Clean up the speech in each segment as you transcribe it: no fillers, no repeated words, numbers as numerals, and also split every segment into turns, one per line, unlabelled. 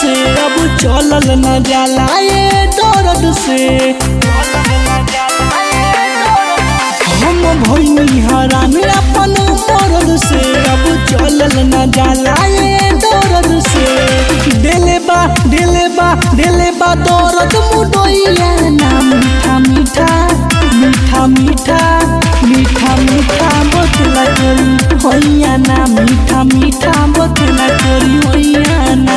से अब चलल न जाला ये दर्द से। हम भइनी हरान अपन मर्द से अब चलल न जाला ये दर्द से। दिले बा दर्द मुडोइया ना मीठा मीठा मीठा मीठा मीठा मीठा बतला करी होइया ना मीठा मीठा बतला करी होइया ना।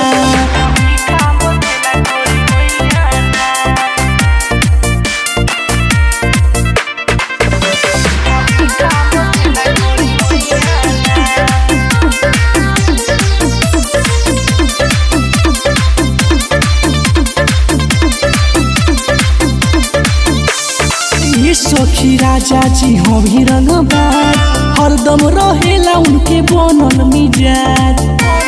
सखी राजा जी हम ही रंगबाज हरदम रहेला उनके बनल मिजाज।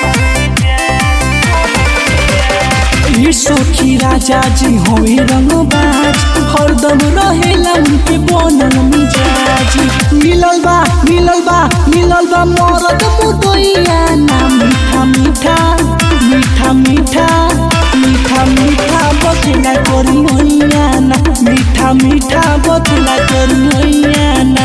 ये सखी राजा जी हम ही रंगबाज हरदम रहेला उनके बनल मिजाज। मिलल बा मरद मुदइया ना मीठा मीठा मीठा मीठा मीठा मीठा बतला करी होइया ना मीठा मीठा बतला करी होइया ना।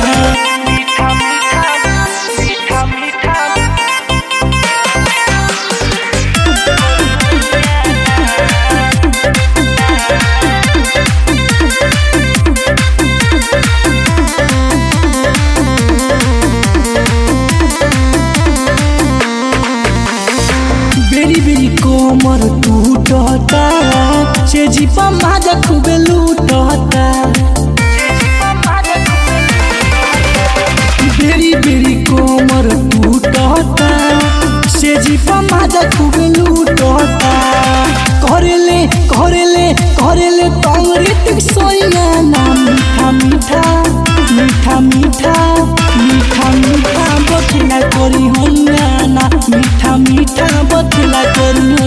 बेरी कोमर टूटता से जीपा माजा खूबे लूटता। बेरी कोमर टूटता से जीपा माजा खूबे लूटता। करेले तंगरी सोइया ना मीठा मीठा मीठा मीठा मीठा मीठा बतला करी होइया ना मीठा मीठा बतला करी